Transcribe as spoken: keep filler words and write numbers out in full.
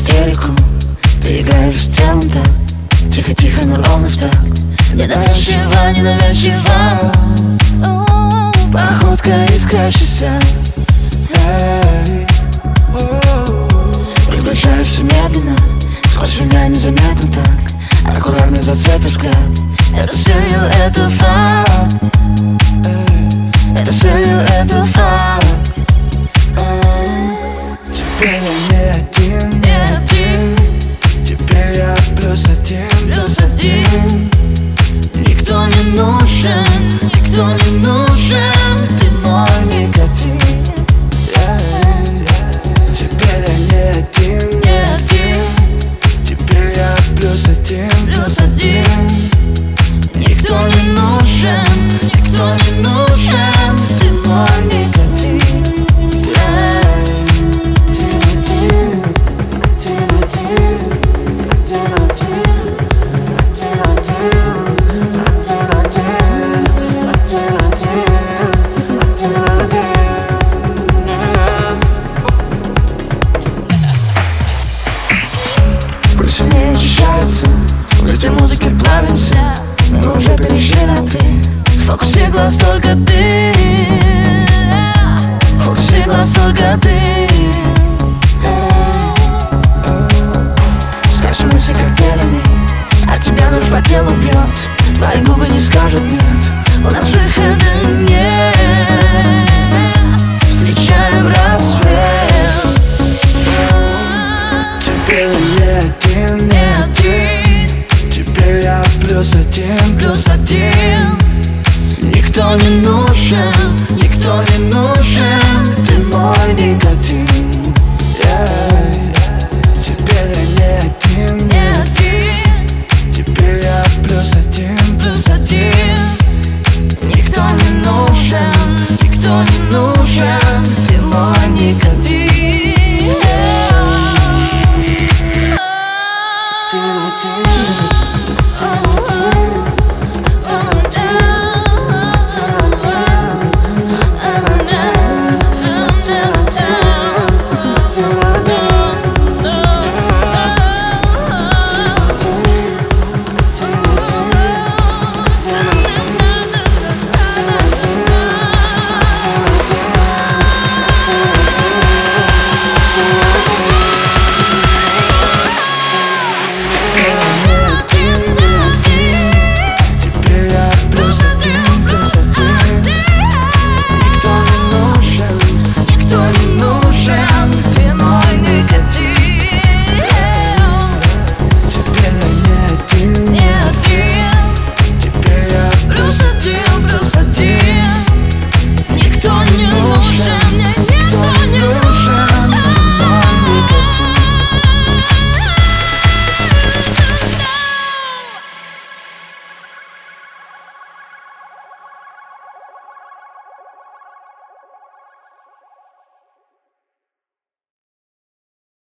истерику. Ты играешь с телом так тихо-тихо, но ровно в такт. Ненавязчиво, ненавязчиво, походка искрящаяся. Приближаешься медленно, сквозь меня незаметно так. Аккуратно зацепишь взгляд. Это целью, это факт. Это целью, это факт. Теперь я не один, не один. Теперь я плюс один, плюс один. Никто не нужен, никто не нужен. Ты мой никотин. Теперь я не один, не один. Теперь я плюс один, плюс один. Никто не нужен, никто не нужен. Ты мой никотин. Пульсы не очищаются, в этой музыке плавимся. Мы уже перешли на ты. В фокусе глаз только ты. В фокусе глаз только ты. Скажем мысли коктейлями, от тебя дрожь по телу бьет. Твои губы не скажут нет. У нас выхода нет. Встречаем рассвет. Теперь я не один, не один. Теперь я плюс один, плюс один. Никто не нужен, никто не нужен. Ты мой никотин.